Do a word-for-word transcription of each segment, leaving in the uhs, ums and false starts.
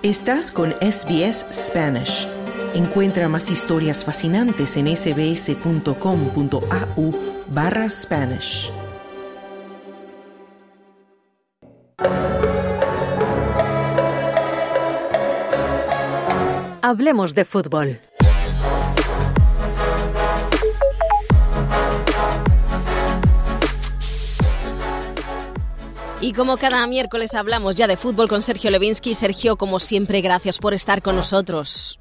Estás con S B S Spanish. Encuentra más historias fascinantes en sbs.com.au barra Spanish. Hablemos de fútbol. Y como cada miércoles hablamos ya de fútbol con Sergio Levinsky. Sergio, como siempre, gracias por estar con nosotros.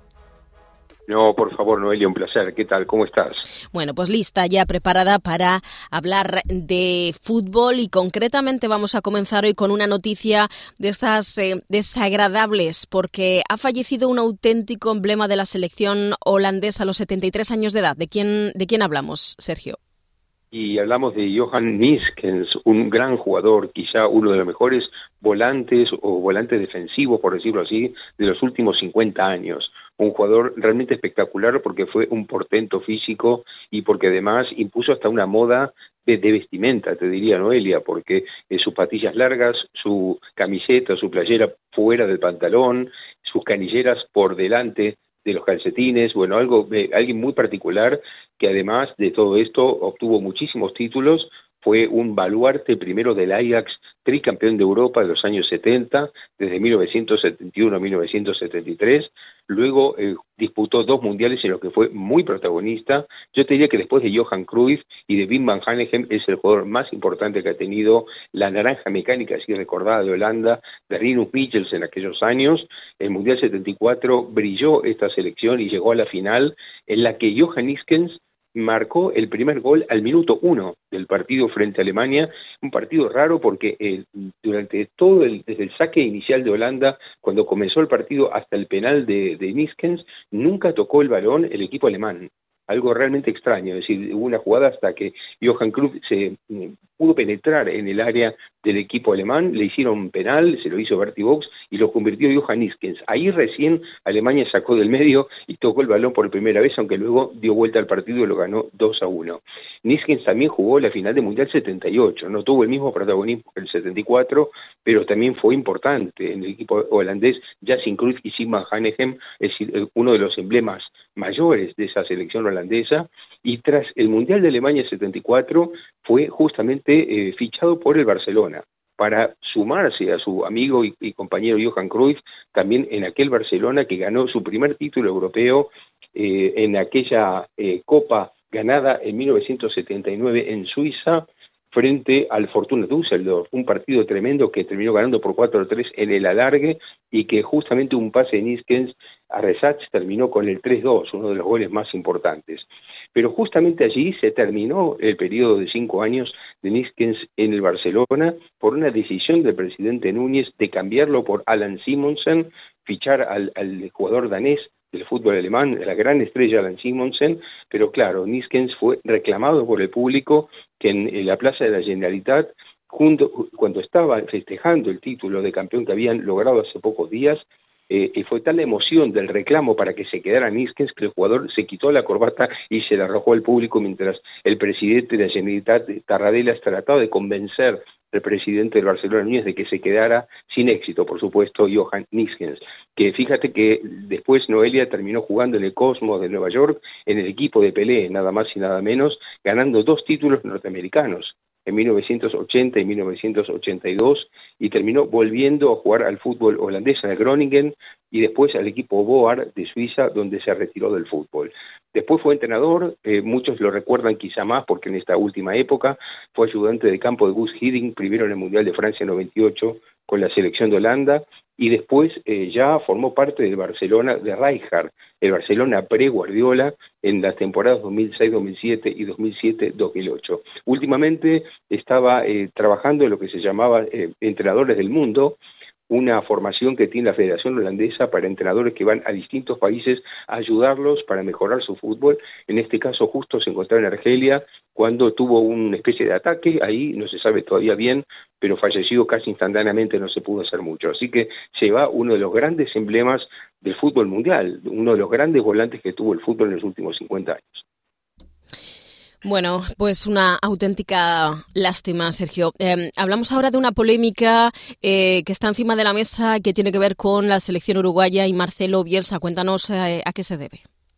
No, por favor, Noelia, un placer. ¿Qué tal? ¿Cómo estás? Bueno, pues lista, ya preparada para hablar de fútbol y concretamente vamos a comenzar hoy con una noticia de estas eh, desagradables porque ha fallecido un auténtico emblema de la selección holandesa a los setenta y tres años de edad. ¿De quién, de quién hablamos, Sergio? Y hablamos de Johan Neeskens, un gran jugador, quizá uno de los mejores volantes o volantes defensivos, por decirlo así, de los últimos cincuenta años. Un jugador realmente espectacular porque fue un portento físico y porque además impuso hasta una moda de, de vestimenta, te diría, Noelia, porque eh, sus patillas largas, su camiseta, su playera fuera del pantalón, sus canilleras por delante de los calcetines, bueno, algo, eh, alguien muy particular que además de todo esto obtuvo muchísimos títulos, fue un baluarte primero del Ajax, tricampeón de Europa de los años setenta, desde mil novecientos setenta y uno a mil novecientos setenta y tres, luego eh, disputó dos mundiales en los que fue muy protagonista. Yo te diría que después de Johan Cruyff y de Wim van Hanegem es el jugador más importante que ha tenido la naranja mecánica, así recordada, de Holanda, de Rinus Michels en aquellos años. El Mundial setenta y cuatro brilló esta selección y llegó a la final en la que Johan Neeskens marcó el primer gol al minuto uno del partido frente a Alemania, un partido raro porque eh, durante todo el, desde el saque inicial de Holanda, cuando comenzó el partido hasta el penal de, de Neeskens, nunca tocó el balón el equipo alemán. Algo realmente extraño, es decir, hubo una jugada hasta que Johan Cruyff se eh, pudo penetrar en el área del equipo alemán, le hicieron un penal, se lo hizo Bertie Vogts y lo convirtió Johan Neeskens. Ahí recién Alemania sacó del medio y tocó el balón por primera vez, aunque luego dio vuelta al partido y lo ganó dos a uno. Neeskens también jugó la final del Mundial setenta y ocho, no tuvo el mismo protagonismo que el setenta y cuatro, pero también fue importante en el equipo holandés, ya sin Cruyff y sin Van Hanegem, es decir, uno de los emblemas mayores de esa selección holandesa, y tras el Mundial de Alemania setenta y cuatro fue justamente eh, fichado por el Barcelona para sumarse a su amigo y, y compañero Johan Cruyff, también en aquel Barcelona que ganó su primer título europeo eh, en aquella eh, Copa ganada en mil novecientos setenta y nueve en Suiza, frente al Fortuna Düsseldorf, un partido tremendo que terminó ganando por cuatro a tres en el alargue y que justamente un pase de Neeskens a Resach terminó con el tres dos, uno de los goles más importantes. Pero justamente allí se terminó el periodo de cinco años de Neeskens en el Barcelona por una decisión del presidente Núñez de cambiarlo por Allan Simonsen, fichar al, al jugador danés del fútbol alemán, la gran estrella Allan Simonsen, pero claro, Neeskens fue reclamado por el público que en, en la Plaza de la Generalitat, junto, cuando estaba festejando el título de campeón que habían logrado hace pocos días, eh, y fue tal la emoción del reclamo para que se quedara Neeskens que el jugador se quitó la corbata y se la arrojó al público mientras el presidente de la Generalitat, Tarradellas, trataba de convencer el presidente del Barcelona Núñez de que se quedara, sin éxito, por supuesto, Johan Neeskens, que fíjate que después Noelia terminó jugando en el Cosmos de Nueva York, en el equipo de Pelé, nada más y nada menos, ganando dos títulos norteamericanos, en mil novecientos ochenta y mil novecientos ochenta y dos, y terminó volviendo a jugar al fútbol holandés en el Groningen, y después al equipo Boar de Suiza, donde se retiró del fútbol. Después fue entrenador, eh, muchos lo recuerdan quizá más porque en esta última época fue ayudante de campo de Gus Hiddink, primero en el Mundial de Francia noventa y ocho con la selección de Holanda, y después eh, ya formó parte del Barcelona de Rijkaard, el Barcelona pre-Guardiola, en las temporadas dos mil seis dos mil siete y dos mil siete dos mil ocho. Últimamente estaba eh, trabajando en lo que se llamaba eh, Entrenadores del Mundo, una formación que tiene la Federación Holandesa para entrenadores que van a distintos países a ayudarlos para mejorar su fútbol. En este caso justo se encontraba en Argelia cuando tuvo una especie de ataque, ahí no se sabe todavía bien, pero falleció casi instantáneamente, no se pudo hacer mucho. Así que se va uno de los grandes emblemas del fútbol mundial, uno de los grandes volantes que tuvo el fútbol en los últimos cincuenta años. Bueno, pues una auténtica lástima, Sergio. Eh, hablamos ahora de una polémica eh, que está encima de la mesa, que tiene que ver con la selección uruguaya y Marcelo Bielsa. Cuéntanos eh, a qué se debe.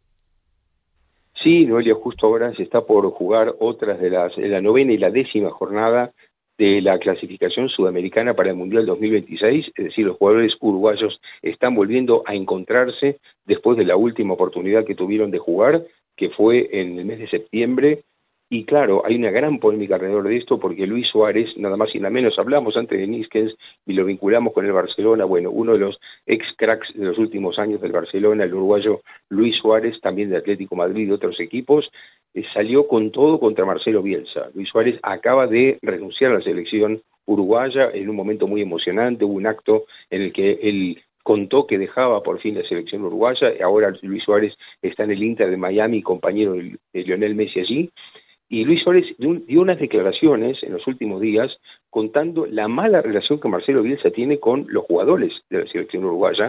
Sí, Noelia, justo ahora se está por jugar otras de las, la novena y la décima jornada de la clasificación sudamericana para el Mundial dos mil veintiséis, es decir, los jugadores uruguayos están volviendo a encontrarse después de la última oportunidad que tuvieron de jugar, que fue en el mes de septiembre. Y claro, hay una gran polémica alrededor de esto porque Luis Suárez, nada más y nada menos, hablamos antes de Nísquens y lo vinculamos con el Barcelona, bueno, uno de los ex cracks de los últimos años del Barcelona, el uruguayo Luis Suárez, también de Atlético Madrid y de otros equipos, eh, salió con todo contra Marcelo Bielsa. Luis Suárez acaba de renunciar a la selección uruguaya en un momento muy emocionante, hubo un acto en el que él contó que dejaba por fin la selección uruguaya, y ahora Luis Suárez está en el Inter de Miami, compañero de, de Lionel Messi allí. Y Luis Suárez dio unas declaraciones en los últimos días contando la mala relación que Marcelo Bielsa tiene con los jugadores de la selección uruguaya.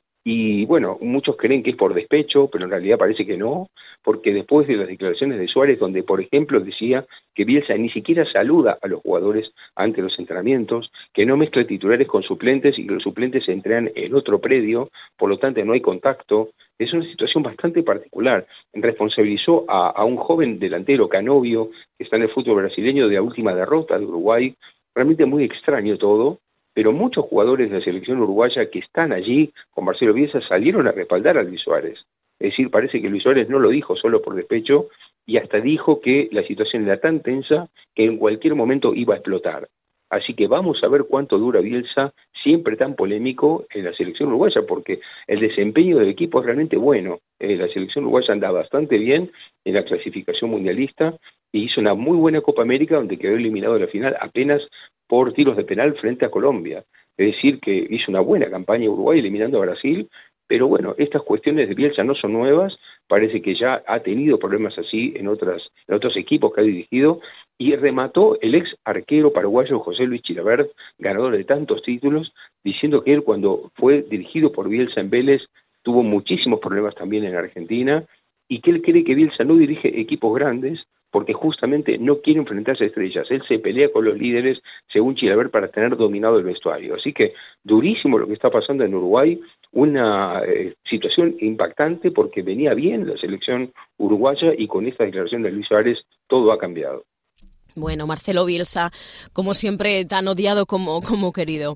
Y bueno, muchos creen que es por despecho, pero en realidad parece que no, porque después de las declaraciones de Suárez, donde por ejemplo decía que Bielsa ni siquiera saluda a los jugadores ante los entrenamientos, que no mezcla titulares con suplentes y que los suplentes se entrenan en otro predio, por lo tanto no hay contacto, es una situación bastante particular. Responsabilizó a, a un joven delantero, Canovio, que está en el fútbol brasileño, de la última derrota de Uruguay, realmente muy extraño todo. Pero muchos jugadores de la selección uruguaya que están allí con Marcelo Bielsa salieron a respaldar a Luis Suárez. Es decir, parece que Luis Suárez no lo dijo solo por despecho y hasta dijo que la situación era tan tensa que en cualquier momento iba a explotar. Así que vamos a ver cuánto dura Bielsa, siempre tan polémico en la selección uruguaya, porque el desempeño del equipo es realmente bueno. Eh, la selección uruguaya anda bastante bien en la clasificación mundialista y hizo una muy buena Copa América donde quedó eliminado en la final apenas por tiros de penal frente a Colombia. Es decir, que hizo una buena campaña Uruguay eliminando a Brasil, pero bueno, estas cuestiones de Bielsa no son nuevas, parece que ya ha tenido problemas así en, otras, en otros equipos que ha dirigido, y remató el ex arquero paraguayo José Luis Chilavert, ganador de tantos títulos, diciendo que él cuando fue dirigido por Bielsa en Vélez tuvo muchísimos problemas también en Argentina, y que él cree que Bielsa no dirige equipos grandes, porque justamente no quiere enfrentarse a estrellas. Él se pelea con los líderes, según Chilavert, para tener dominado el vestuario. Así que durísimo lo que está pasando en Uruguay, una eh, situación impactante porque venía bien la selección uruguaya y con esta declaración de Luis Suárez todo ha cambiado. Bueno, Marcelo Bielsa, como siempre, tan odiado como, como querido.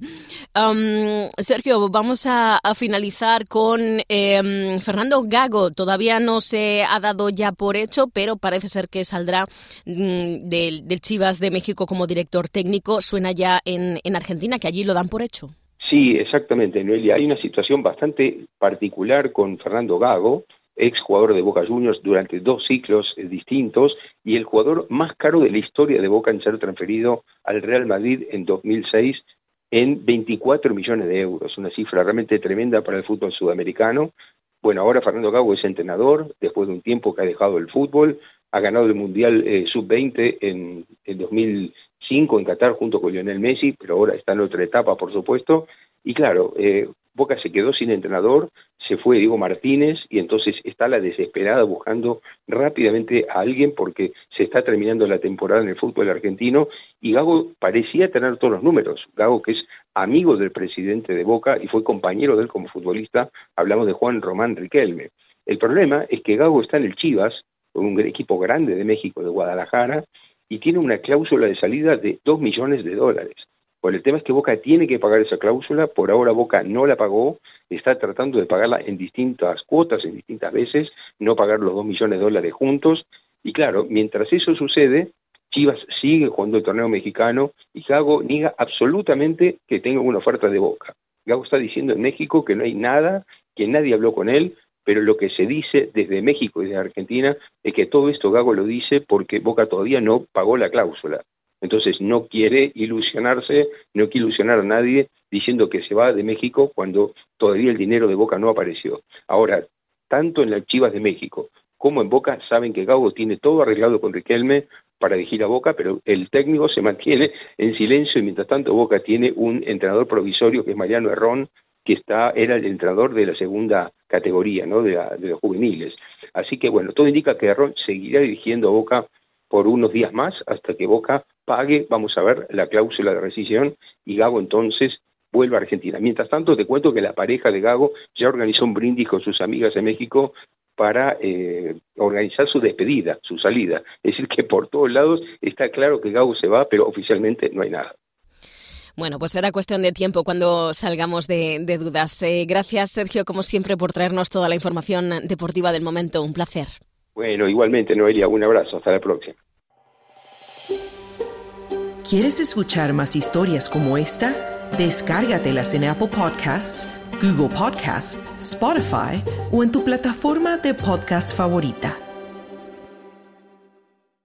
Um, Sergio, vamos a, a finalizar con eh, Fernando Gago. Todavía no se ha dado ya por hecho, pero parece ser que saldrá mm, del, del Chivas de México como director técnico. Suena ya en, en Argentina, que allí lo dan por hecho. Sí, exactamente, Noelia. Hay una situación bastante particular con Fernando Gago, ex jugador de Boca Juniors durante dos ciclos eh, distintos y el jugador más caro de la historia de Boca en ser transferido al Real Madrid en dos mil seis en veinticuatro millones de euros, una cifra realmente tremenda para el fútbol sudamericano. Bueno, ahora Fernando Gago es entrenador, después de un tiempo que ha dejado el fútbol, ha ganado el Mundial eh, sub veinte en, en dos mil cinco en Qatar junto con Lionel Messi, pero ahora está en otra etapa, por supuesto, y claro, eh, Boca se quedó sin entrenador, se fue Diego Martínez y entonces está la desesperada buscando rápidamente a alguien porque se está terminando la temporada en el fútbol argentino y Gago parecía tener todos los números. Gago, que es amigo del presidente de Boca y fue compañero de él como futbolista, hablamos de Juan Román Riquelme. El problema es que Gago está en el Chivas, un equipo grande de México, de Guadalajara, y tiene una cláusula de salida de dos millones de dólares. Bueno, el tema es que Boca tiene que pagar esa cláusula, por ahora Boca no la pagó, está tratando de pagarla en distintas cuotas, en distintas veces, no pagar los dos millones de dólares juntos, y claro, mientras eso sucede, Chivas sigue jugando el torneo mexicano y Gago niega absolutamente que tenga una oferta de Boca. Gago está diciendo en México que no hay nada, que nadie habló con él, pero lo que se dice desde México y desde Argentina es que todo esto Gago lo dice porque Boca todavía no pagó la cláusula. Entonces no quiere ilusionarse, no quiere ilusionar a nadie diciendo que se va de México cuando todavía el dinero de Boca no apareció. Ahora, tanto en las Chivas de México como en Boca saben que Gago tiene todo arreglado con Riquelme para dirigir a Boca, pero el técnico se mantiene en silencio y mientras tanto Boca tiene un entrenador provisorio que es Mariano Herrón, que está era el entrenador de la segunda categoría, ¿no? de, la, de los juveniles. Así que bueno, todo indica que Herrón seguirá dirigiendo a Boca por unos días más hasta que Boca pague, vamos a ver, la cláusula de rescisión y Gago entonces vuelve a Argentina. Mientras tanto, te cuento que la pareja de Gago ya organizó un brindis con sus amigas en México para eh, organizar su despedida, su salida. Es decir, que por todos lados está claro que Gago se va, pero oficialmente no hay nada. Bueno, pues será cuestión de tiempo cuando salgamos de, de dudas. Eh, gracias, Sergio, como siempre, por traernos toda la información deportiva del momento. Un placer. Bueno, igualmente, Noelia, un abrazo. Hasta la próxima. ¿Quieres escuchar más historias como esta? Descárgatelas en Apple Podcasts, Google Podcasts, Spotify o en tu plataforma de podcast favorita.